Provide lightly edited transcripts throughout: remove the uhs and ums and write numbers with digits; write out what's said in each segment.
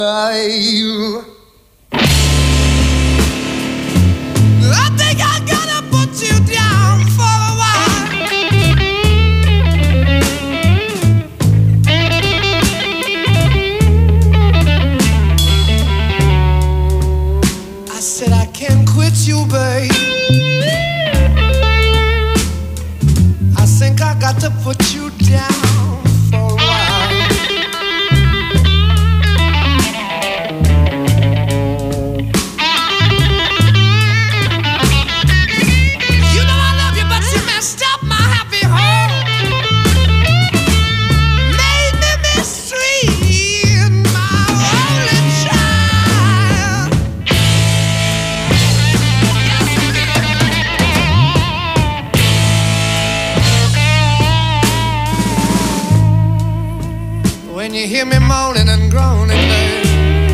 I think I'm gonna put you down for a while. I said I can't quit you, babe. I think I got to put you down for a while. When you hear me moaning and groaning, babe,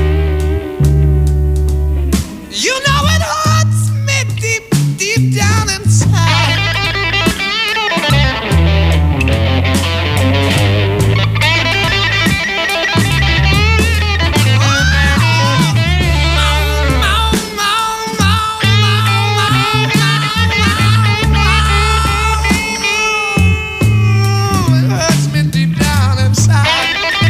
you know it hurts me deep, deep down inside. It hurts me deep down inside.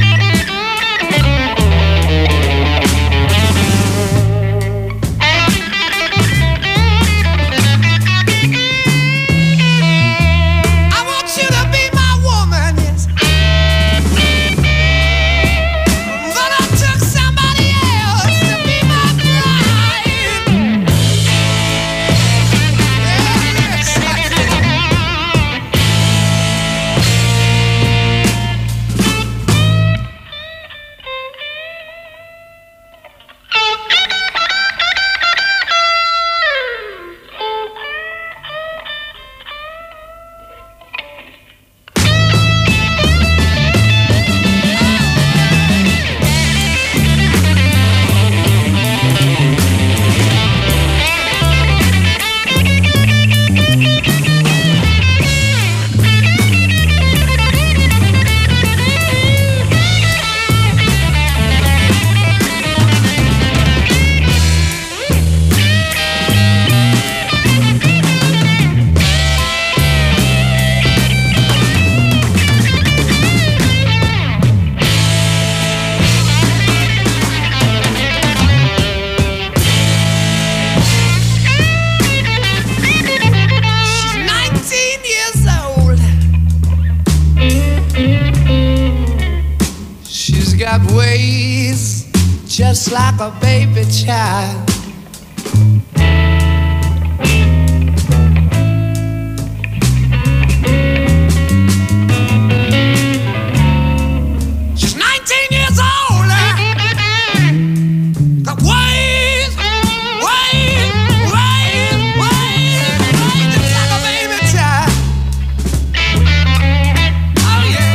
Got ways just like a baby child. She's 19 years old. Got ways just like a baby child. Oh yeah.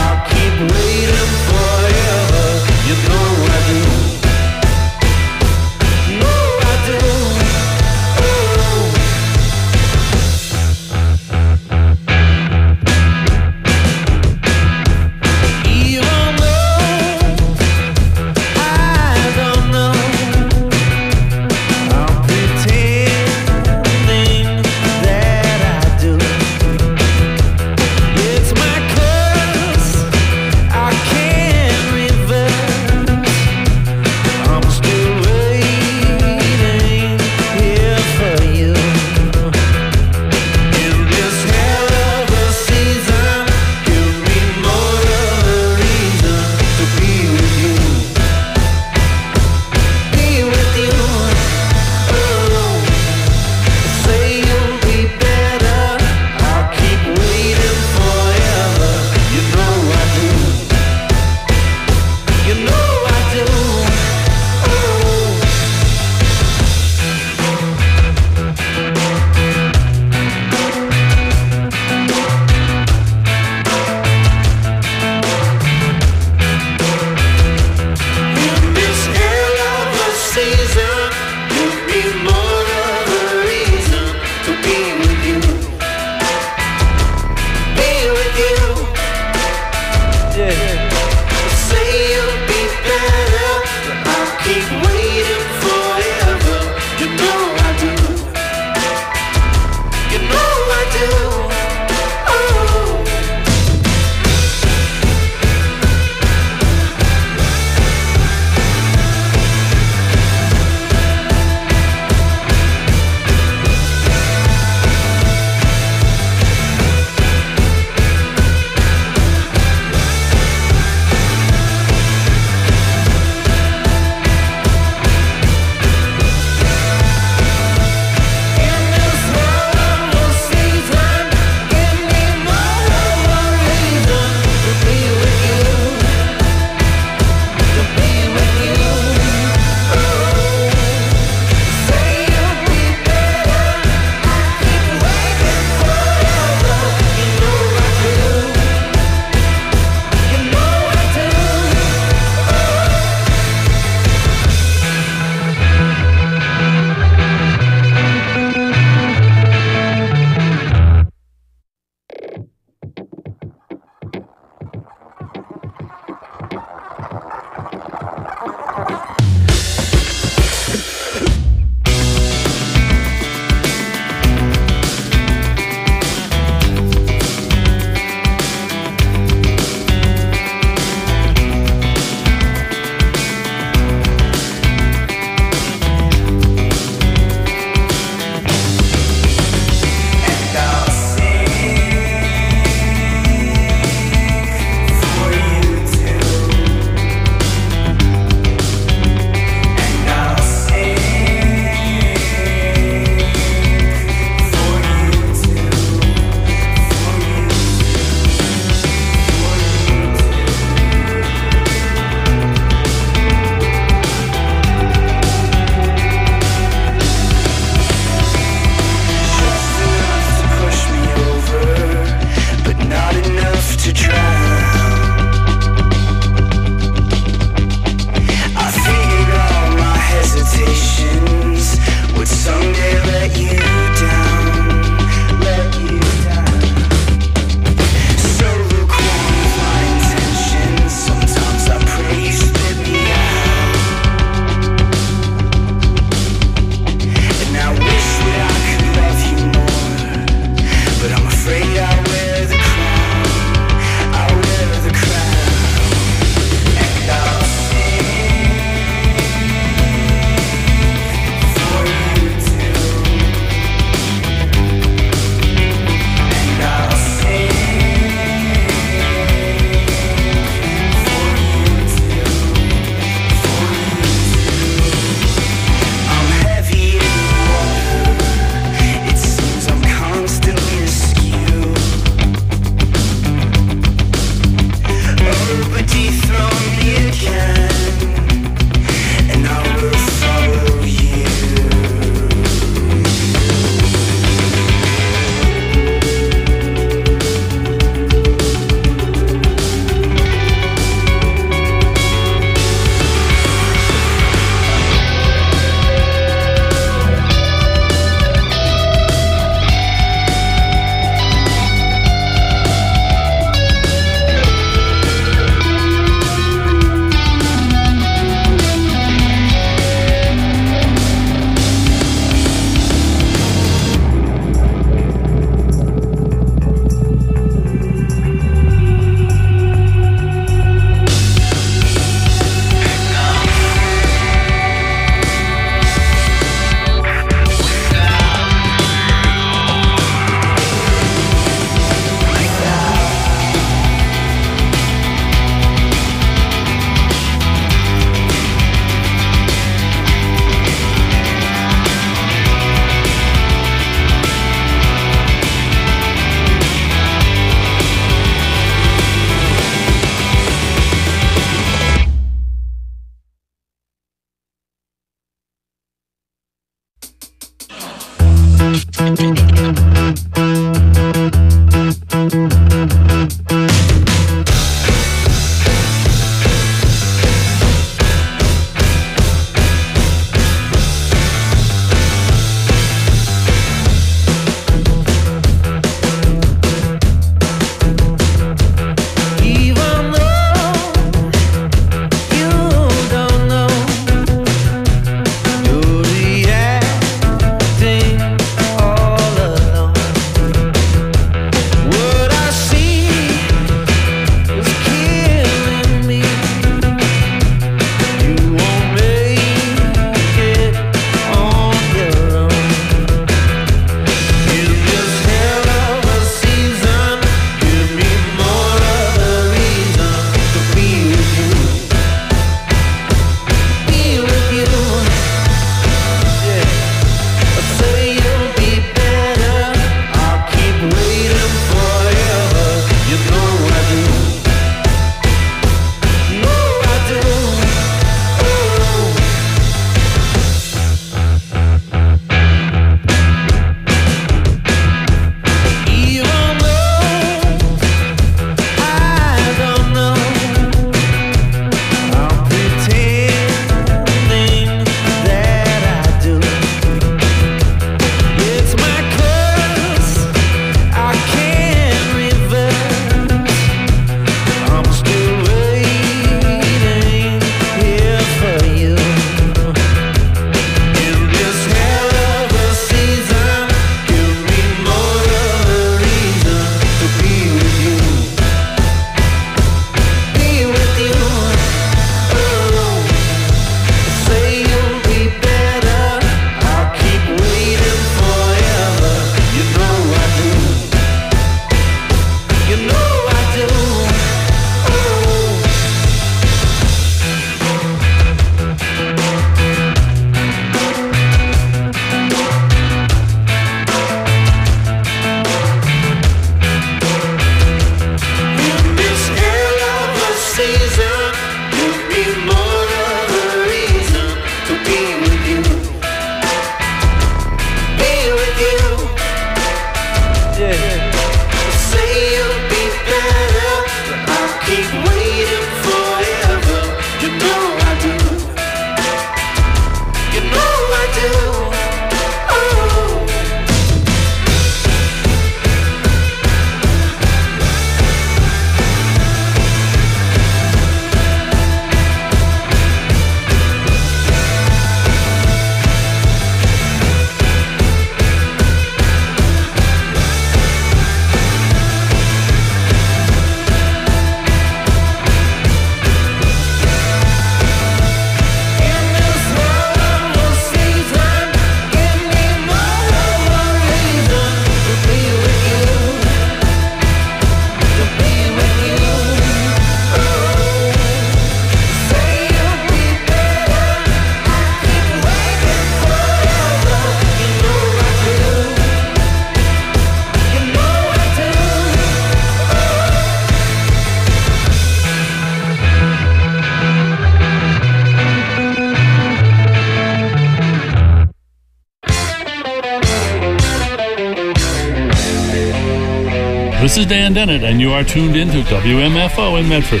This is Dan Dennett, and you are tuned into WMFO in Medford.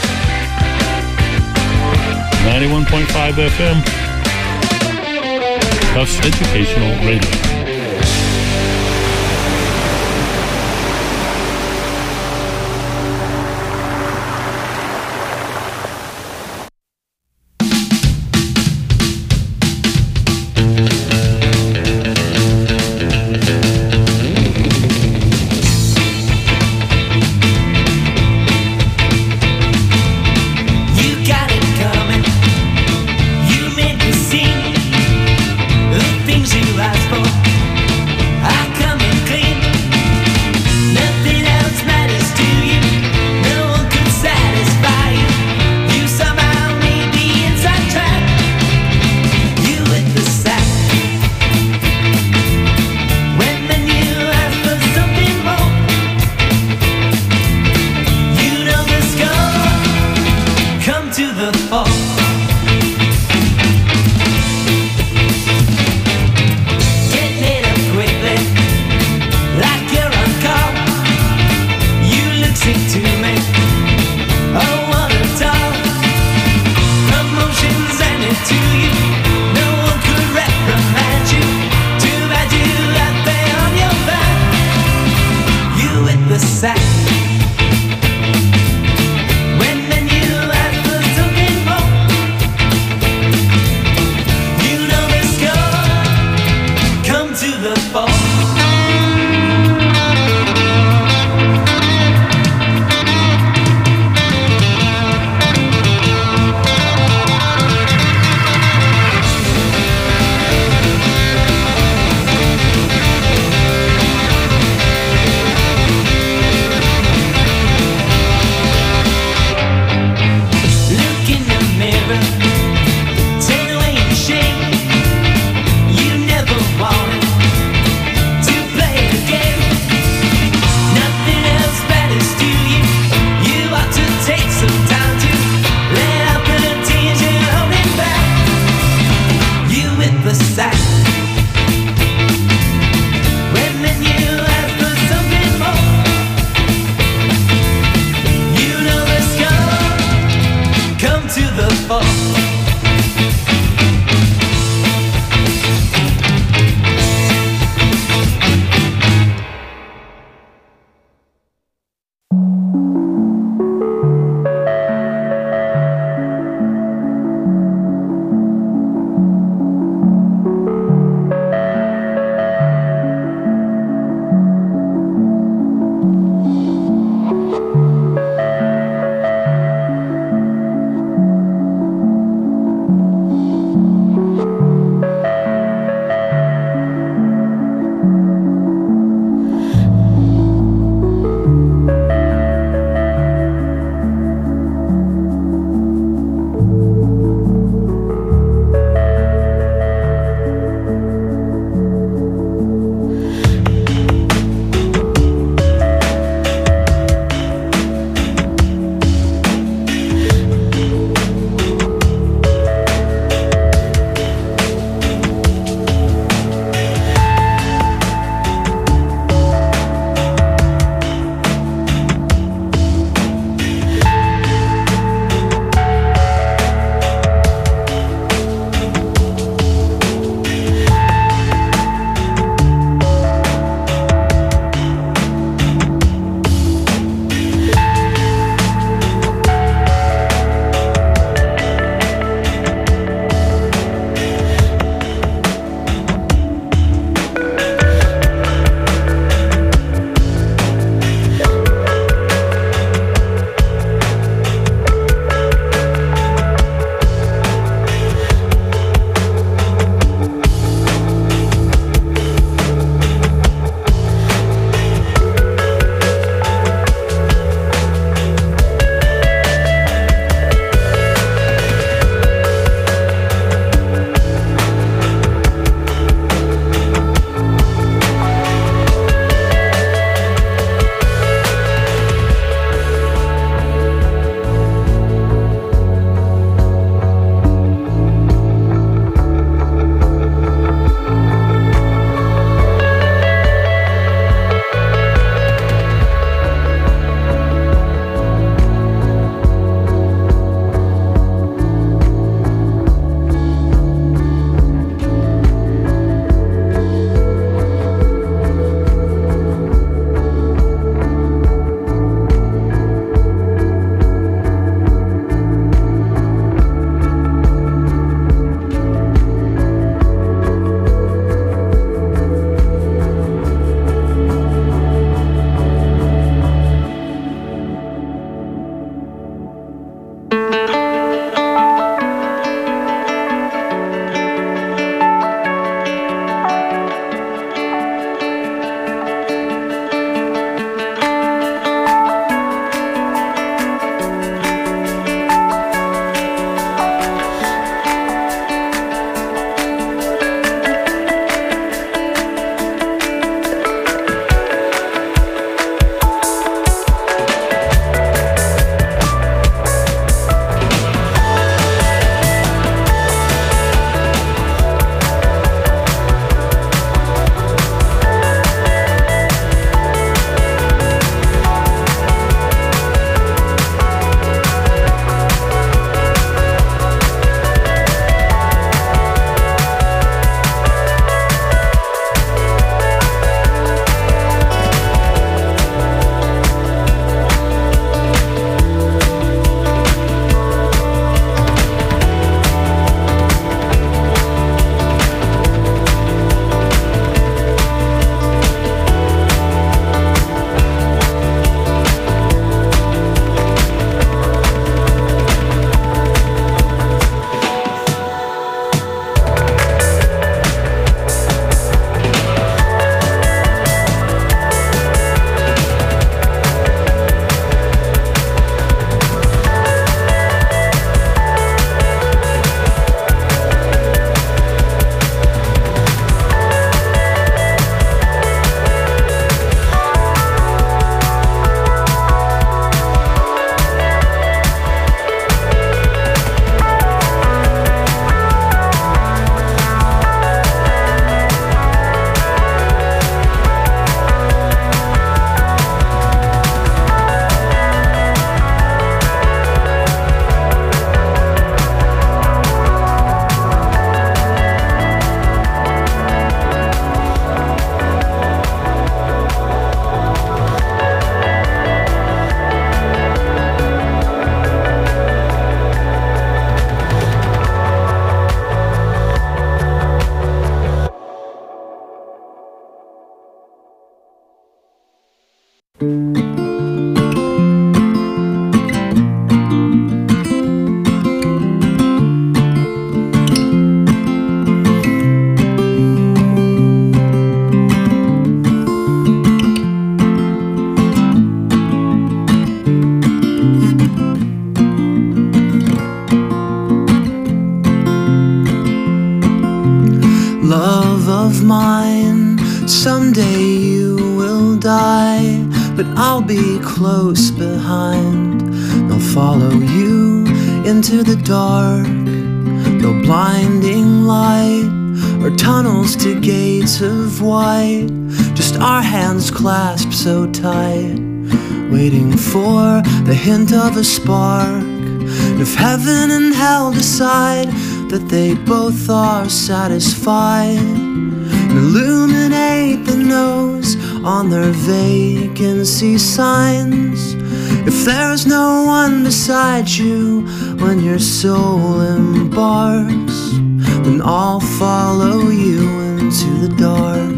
91.5 FM. Tufts Educational Radio. Things you ask for Love of mine, someday you will die, but I'll be close behind. They'll follow you into the dark, no blinding light or tunnels to gates of white, just our hands clasped so tight, waiting for the hint of a spark. And if heaven and hell decide that they both are satisfied, and illuminate the nose on their vacancy signs, if there's no one beside you when your soul embarks, then I'll follow you into the dark.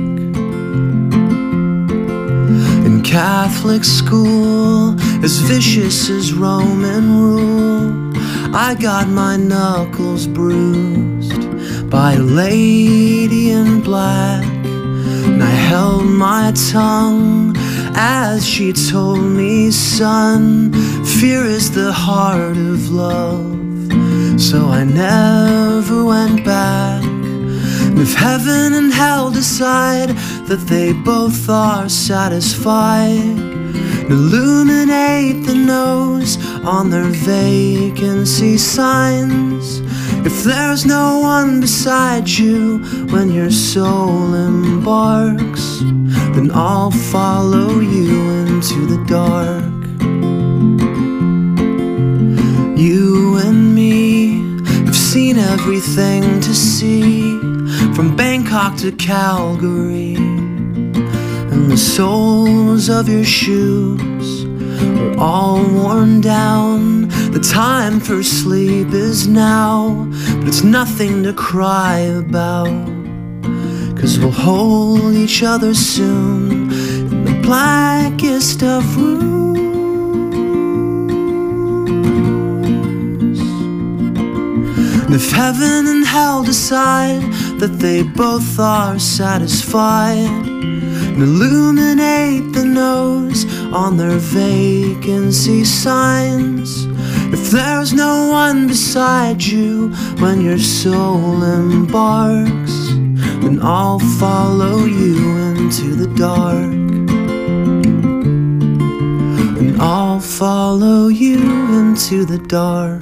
In Catholic school, as vicious as Roman rule, I got my knuckles bruised by a lady in black, and I held my tongue as she told me, son, fear is the heart of love. So I never went back. And if heaven and hell decide that they both are satisfied, illuminate the nose on their vacancy signs, if there's no one beside you when your soul embarks, then I'll follow you into the dark. You and me have seen everything to see, from Bangkok to Calgary, and the soles of your shoes are all worn down. The time for sleep is now, but it's nothing to cry about, 'cause we'll hold each other soon in the blackest of rooms. And if heaven and hell decide that they both are satisfied, and illuminate the nose on their vacancy signs, if there's no one beside you when your soul embarks, then I'll follow you into the dark. And I'll follow you into the dark.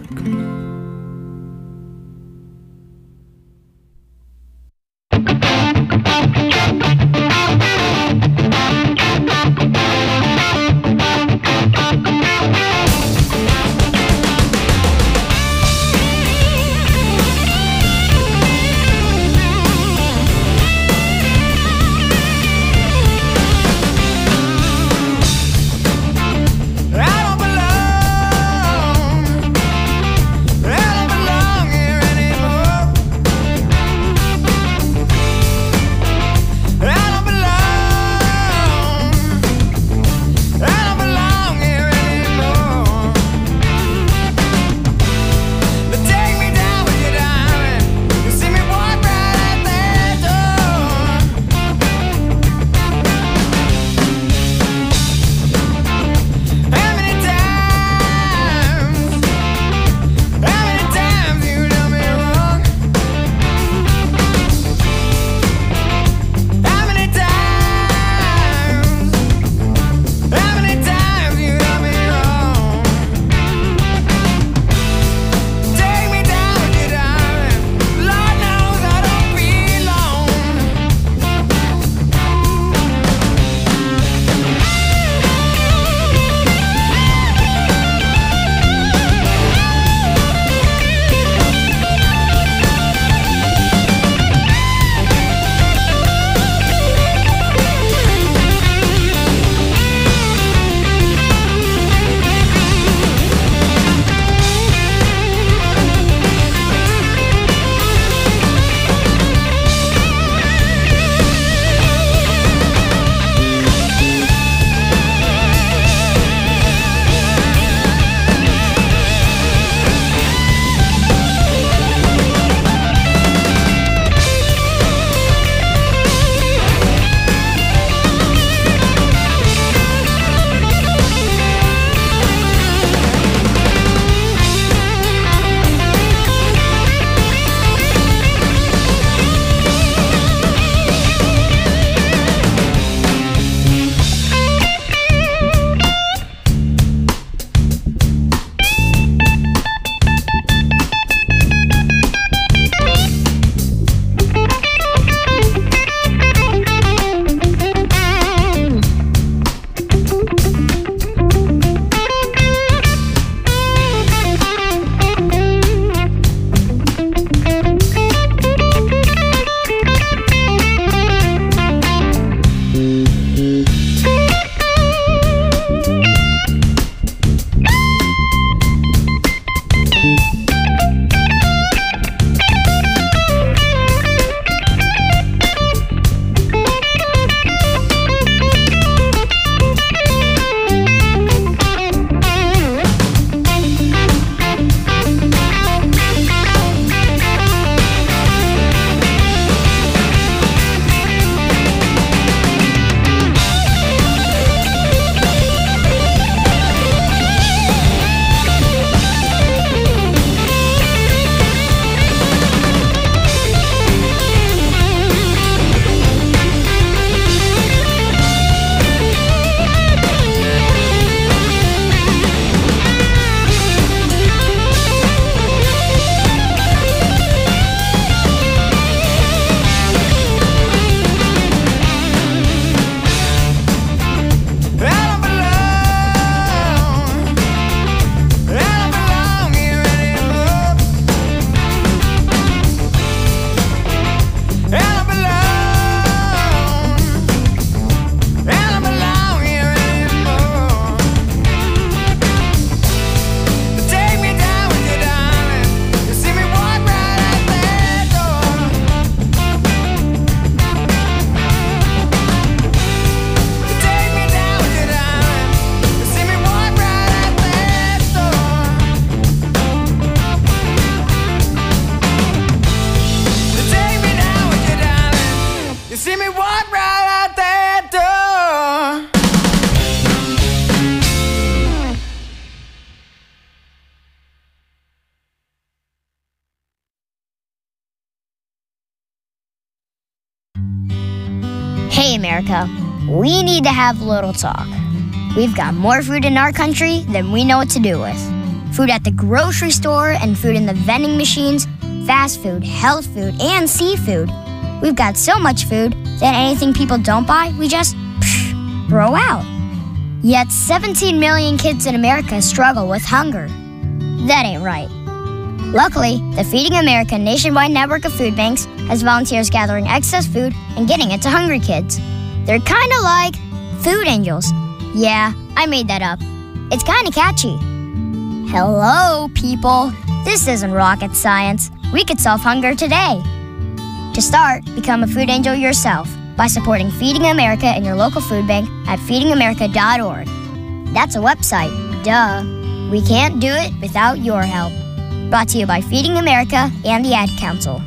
Hey, America, we need to have a little talk. We've got more food in our country than we know what to do with. Food at the grocery store and food in the vending machines, fast food, health food, and seafood. We've got so much food that anything people don't buy, we just throw out. Yet 17 million kids in America struggle with hunger. That ain't right. Luckily, the Feeding America nationwide network of food banks has volunteers gathering excess food and getting it to hungry kids. They're kind of like food angels. Yeah, I made that up. It's kind of catchy. Hello, people. This isn't rocket science. We could solve hunger today. To start, become a food angel yourself by supporting Feeding America in your local food bank at feedingamerica.org. That's a website, duh. We can't do it without your help. Brought to you by Feeding America and the Ad Council.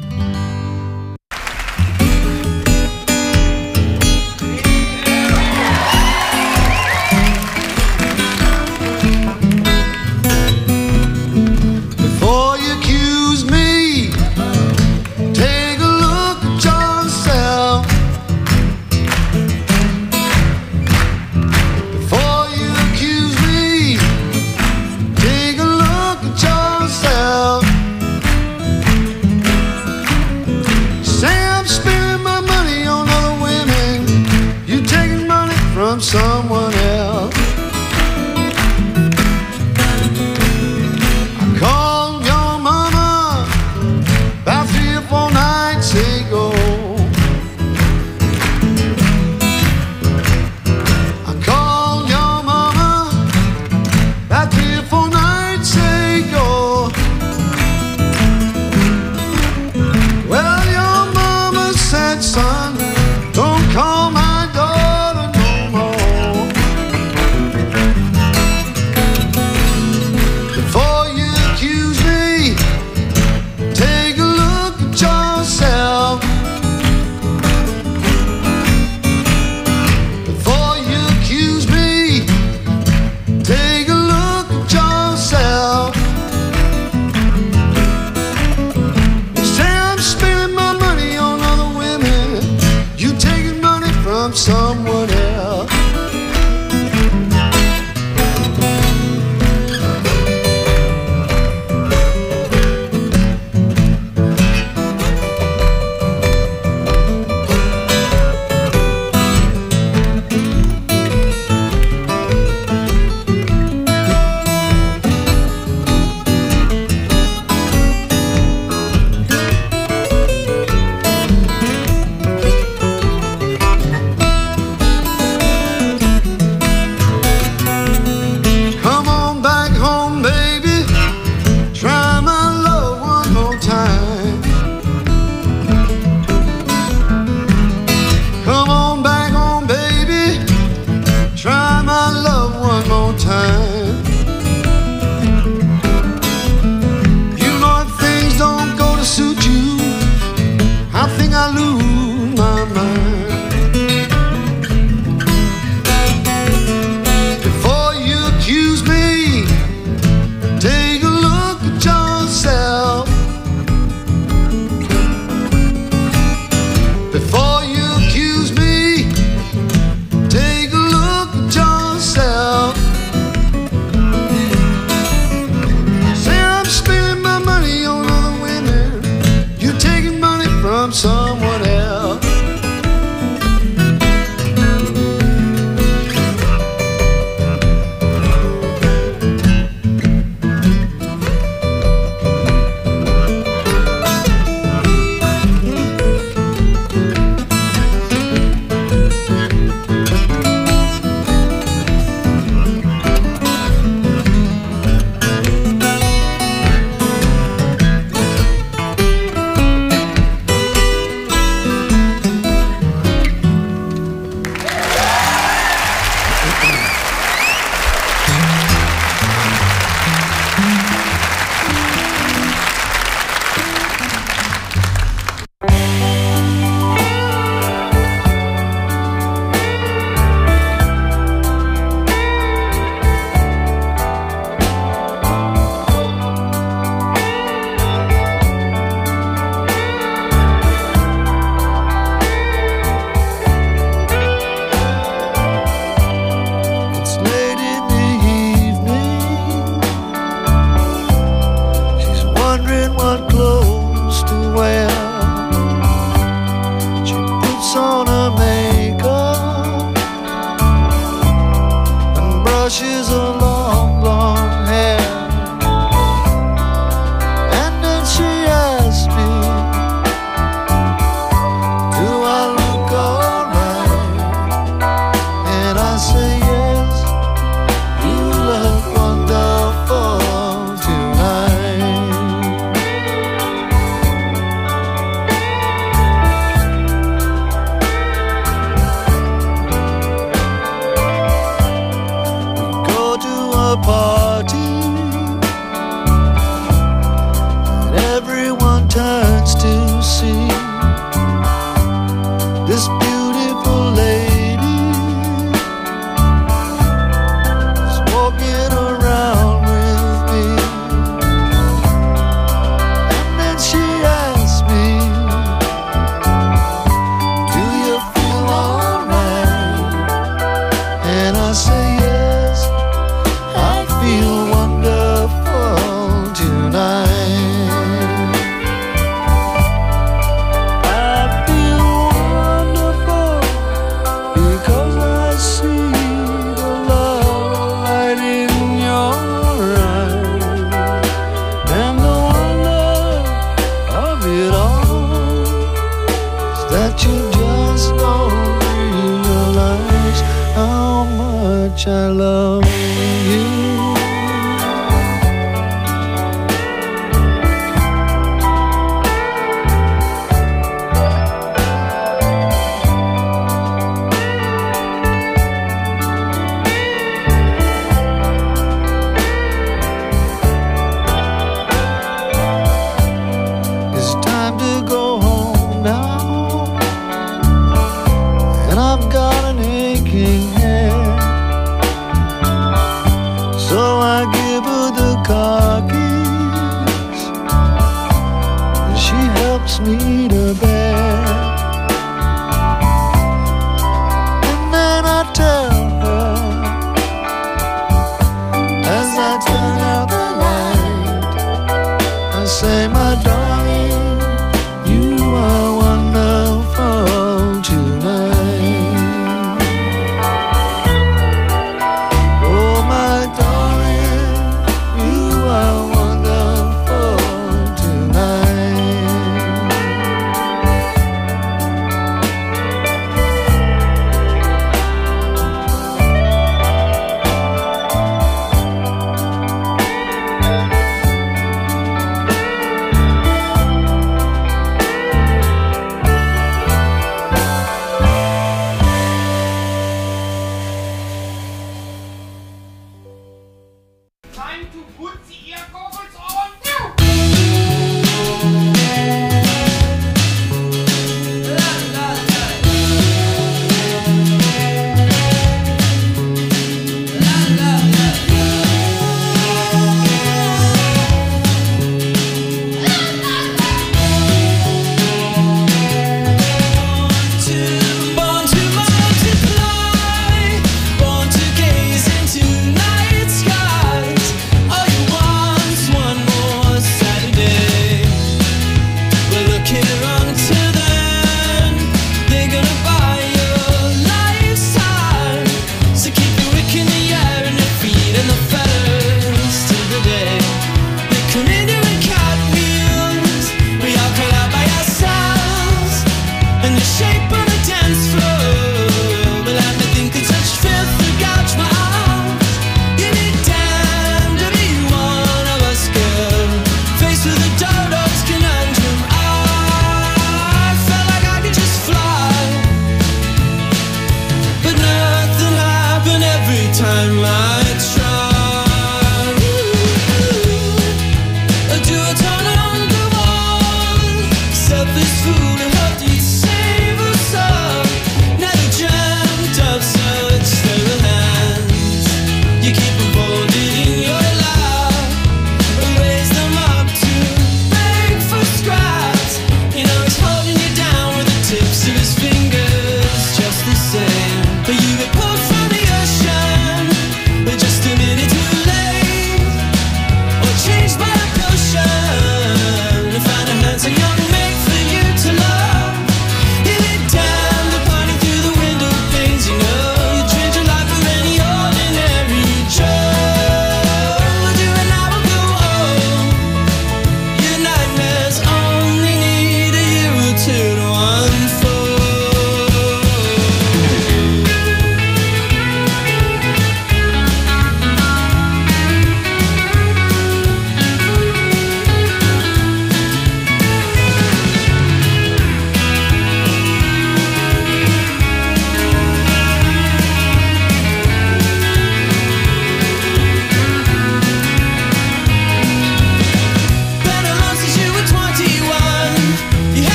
Before you accuse me, take a look at yourself. Before you accuse me, take a look at yourself. Say I'm spending my money on other women, you taking money from someone else. I called your mama about 3 or 4 nights ago. I called your mama about 3 or 4 nights ago. Well, your mama said, son, don't call my daughter no more. Before you accuse me, take a look at yourself. Before you accuse me, take a look at yourself. You say I'm spending my money on other women, you taking money from someone else. Come on back home, baby. Try my love one more time. Come on back home, baby. Try my love one more time. You know if things don't go to suit you, I think I lose my mind. Before you accuse me, take a look at yourself. Before you accuse me, take a look at yourself. Say I'm spending my money on other women, you taking money from someone else. that you just don't realize how much I love you. Me to bed, and then I tell her as I turn out the light, I say, my darling, you are wonderful tonight. Oh, my darling, you are wonderful tonight.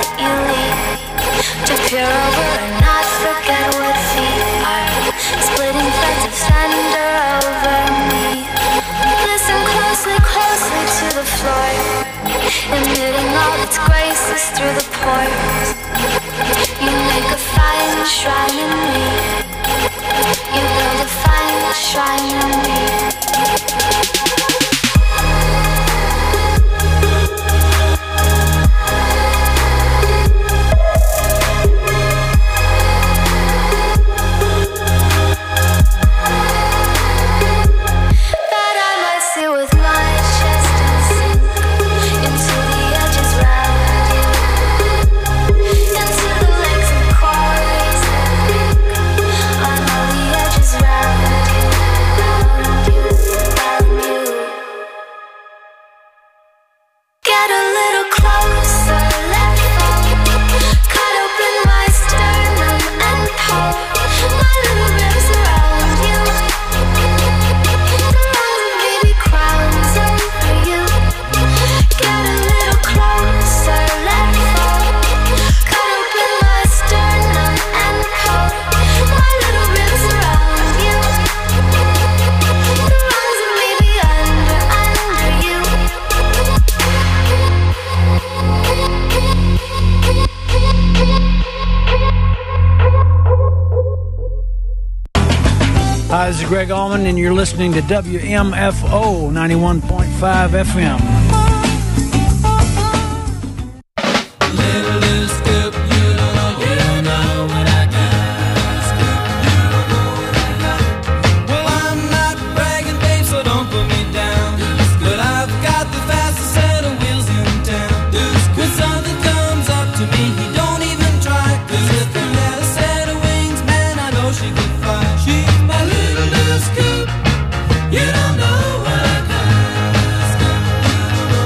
you leave to peer over and not forget what feet are splitting threads of thunder over me. Listen closely, closely to the floor, emitting all its graces through the pores. You make a fine shrine in me. You build a fine shrine in me. Hi, this is Greg Allman, and you're listening to WMFO 91.5 FM. You don't know what I got.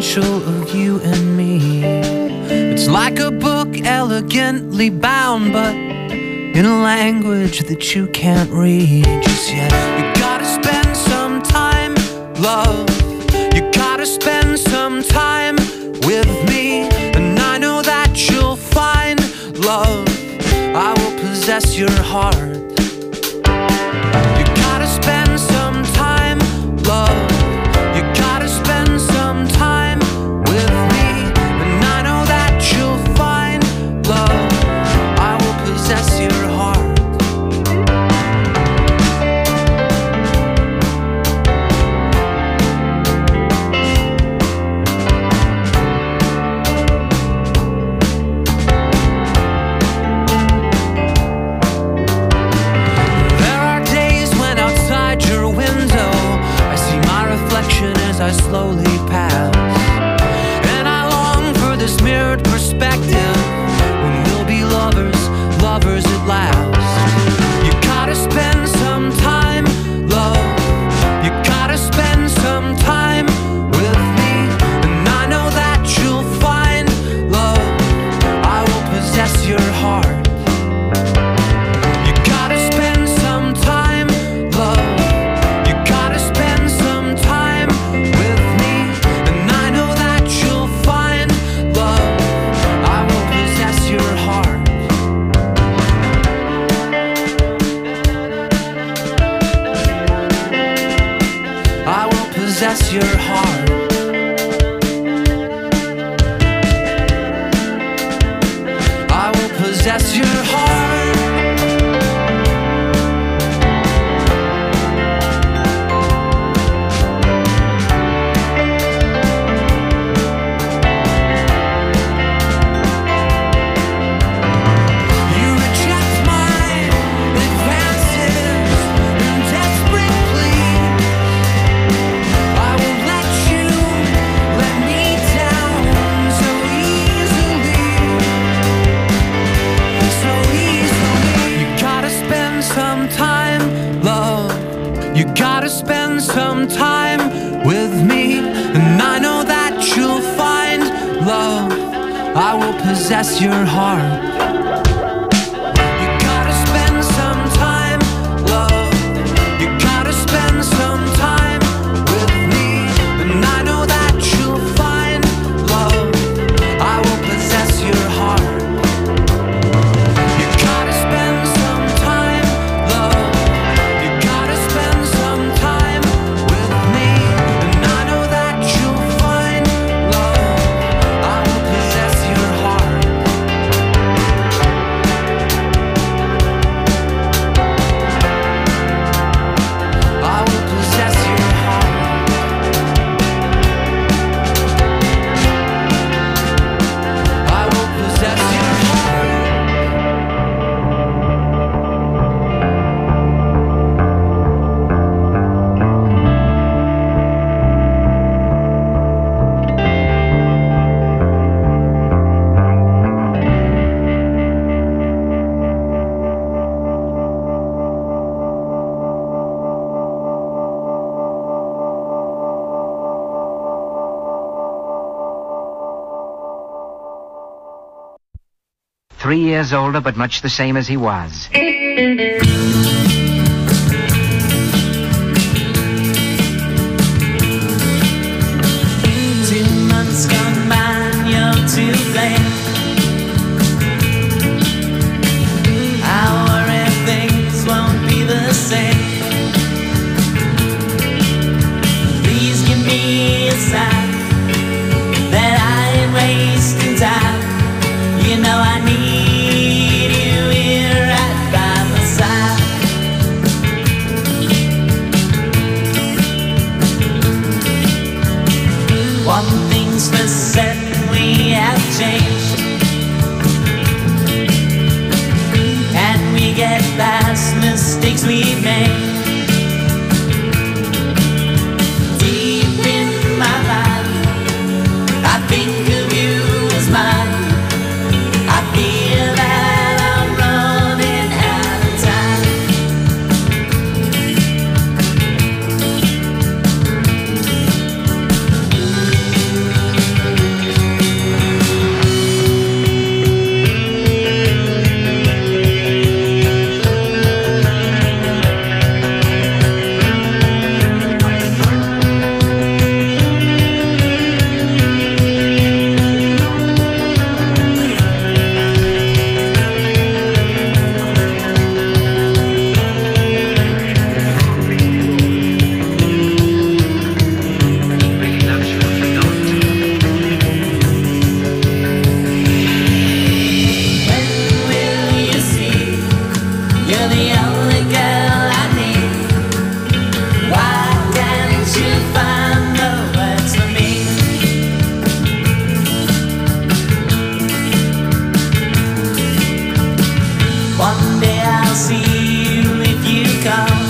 potential of you and me. It's like a book elegantly bound, but in a language that you can't read just yet. You gotta spend some time, love. You gotta spend some time with me, and I know that you'll find love. I will possess your heart. You gotta spend some time, love. You gotta spend some time with me, and I know that you'll find love. I will possess your heart. I slowly pass, and I long for this mirrored perspective when we'll be lovers, lovers at last. You gotta spend some time, love. You gotta spend some time with me, and I know that you'll find love. I will possess your heart. You gotta spend some time, love. You gotta spend some time with me, and I know that you'll find love. I will possess your heart. I will possess your heart. I will possess your heart. You gotta spend some time with me, and I know that you'll find love. I will possess your heart. You gotta spend some time, love. You gotta spend some time with me, and I know that you'll find love. I will possess your heart. You gotta spend some time, love. You gotta spend some time with me, and I know that you'll find love. I will possess your heart. I will possess your heart. I will possess your heart. Three years older, but much the same as he was. 2 months gone by, you're to blame. I worry things won't be the same. Please give me a sign that I ain't wasting time. You know I need you here right by my side. One thing's for certain, we have changed. I'll see you if you come.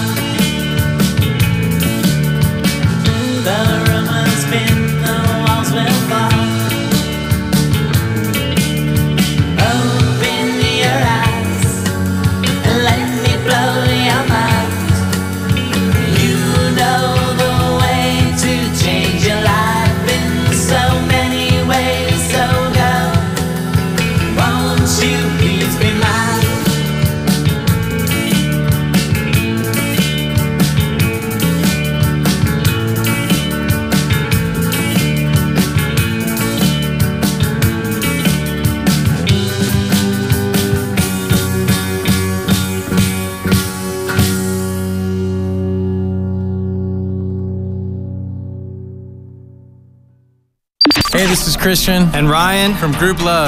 The rumors spin, the walls will fall. Open your eyes and let me blow your mind. You know the way to change your life in so many ways. So go, won't you please be mine? Hey, this is Christian and Ryan from Group Love.